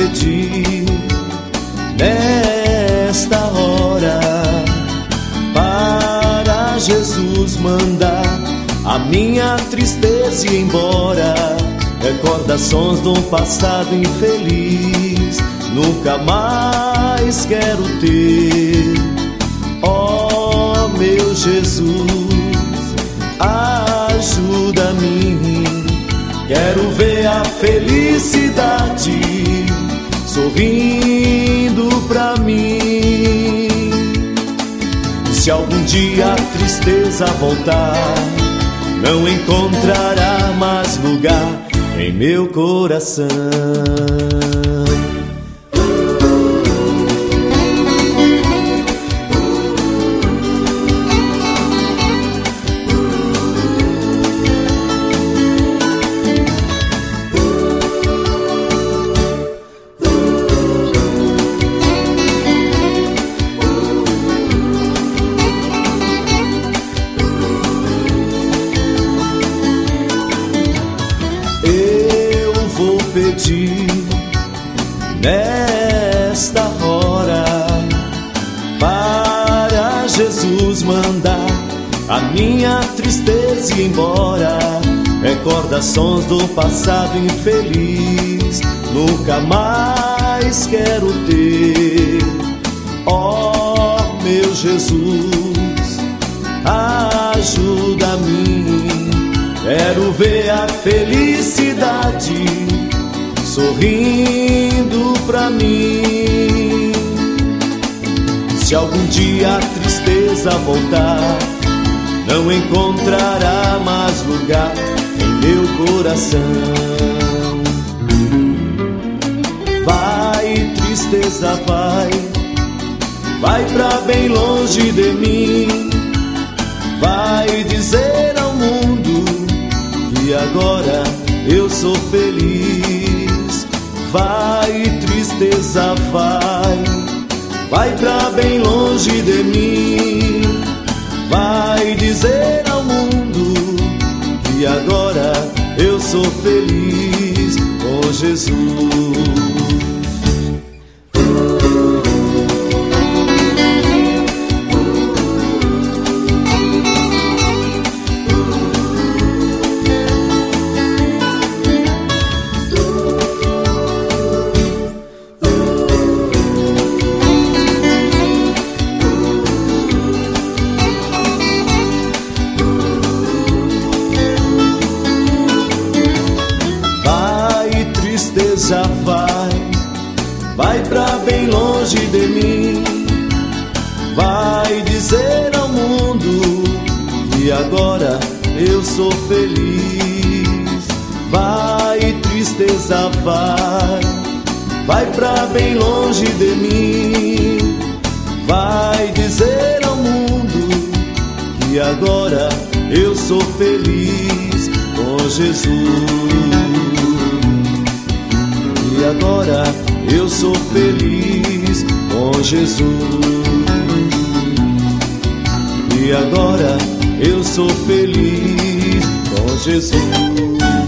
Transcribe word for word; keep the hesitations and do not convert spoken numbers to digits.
pedir nesta hora para Jesus mandar a minha tristeza ir embora. Recordações de um passado infeliz nunca mais quero ter. Ó meu Jesus, ajuda-me. Quero ver a felicidade sorrindo pra mim. Se algum dia a tristeza voltar, não encontrará mais lugar em meu coração. Pedir nesta hora para Jesus mandar a minha tristeza ir embora. Recordações do passado infeliz nunca mais quero ter. Ó meu Jesus, ajuda-me. Quero ver a felicidade sorrindo pra mim. Se algum dia a tristeza voltar, não encontrará mais lugar em meu coração. Vai, tristeza, vai, vai pra bem longe de mim. Vai dizer ao mundo que agora eu sou feliz. Vai, tristeza, vai, vai pra bem longe de mim. Vai dizer ao mundo que agora eu sou feliz com Jesus. Tristeza, vai, vai pra bem longe de mim. Vai dizer ao mundo que agora eu sou feliz. Vai, tristeza, vai, vai pra bem longe de mim. Vai dizer ao mundo que agora eu sou feliz com Jesus. E agora eu sou feliz com Jesus. E agora eu sou feliz com Jesus.